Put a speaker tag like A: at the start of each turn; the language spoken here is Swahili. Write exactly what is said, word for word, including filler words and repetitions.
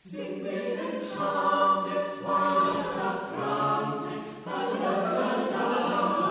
A: enchanted, while love does granted, fa la la la.